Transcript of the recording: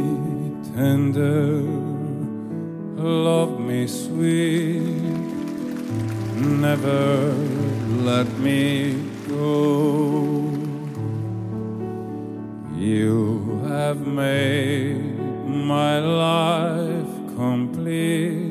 tender, love me sweet, never let me go. You have made my life complete.